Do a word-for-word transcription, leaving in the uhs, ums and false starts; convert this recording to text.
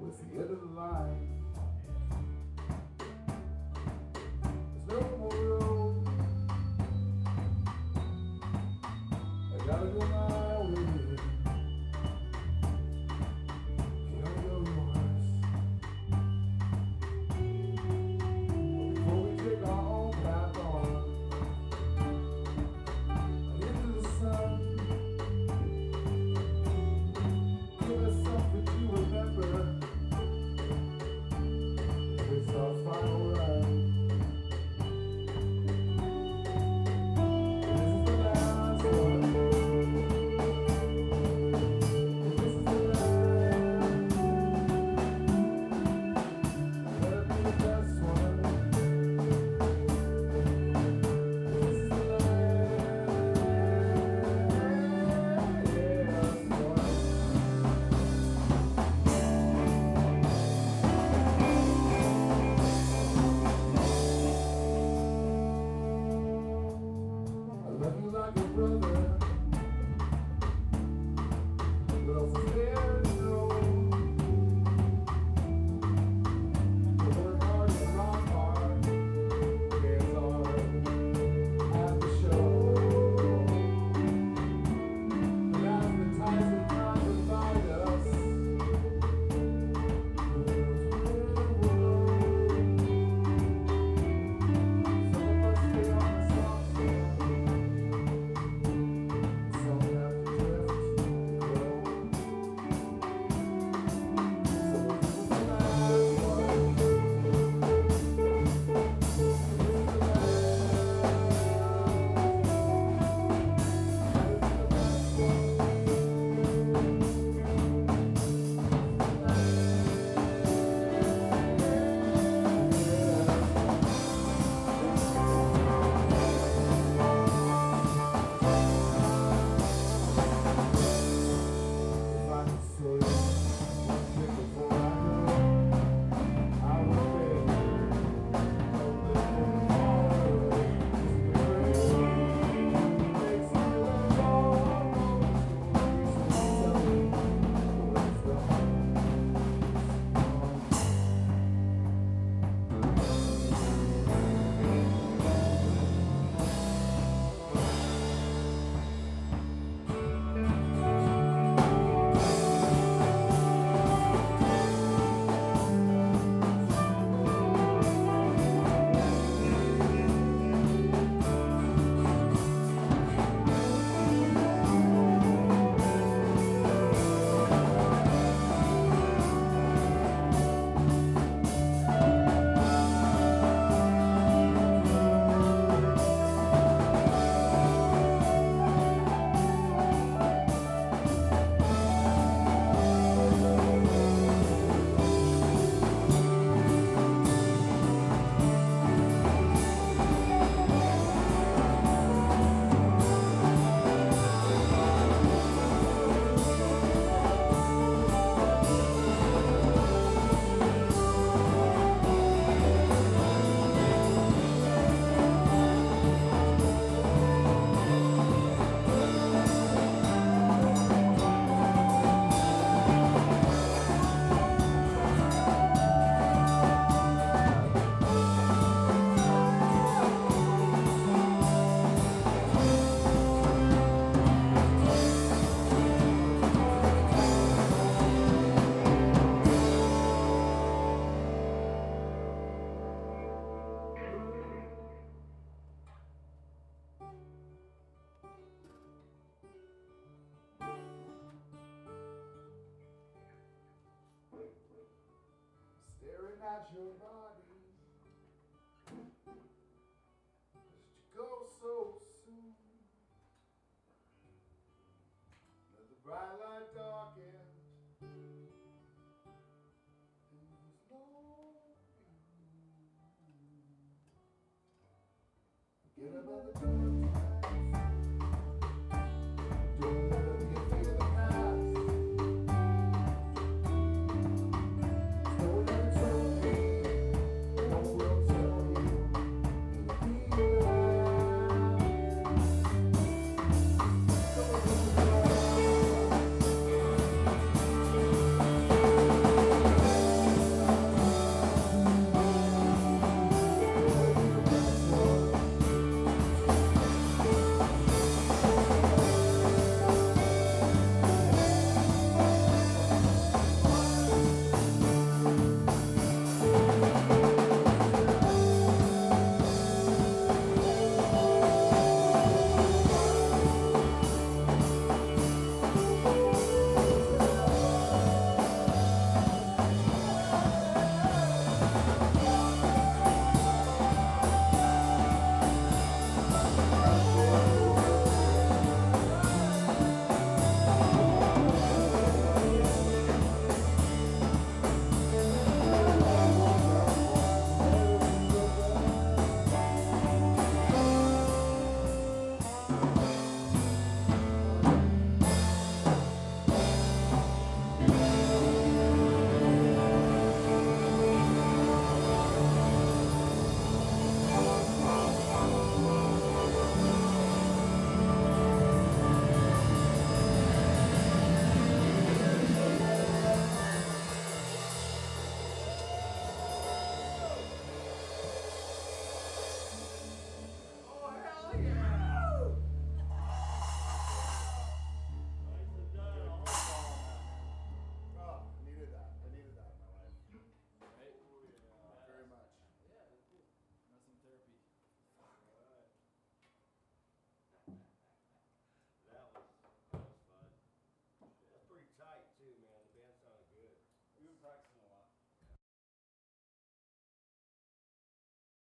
it's the end of the line. There's no more road. I gotta go my way. You gotta go yours. But before we take our own path on into the sun, give us something to remember. It's our final run. This is the last one. This is the last. Let it be the best one. This is the last one. I love you like a brother, but also scared to know. You work hard and rock hard, dance hard at the show. But as the ties of time divide us, who knows where the world? Some of us stay on the soft side. Some have to drift and grow. So this is the last one. This is the last. That is the last one. If I could say one thing before I go, I would beg you, don't live for tomorrow. It's the grave makes you alone. So tell me, where's the home? Staring at your body, just to go so soon. Let the bright light darken, and there's no view. Forget about the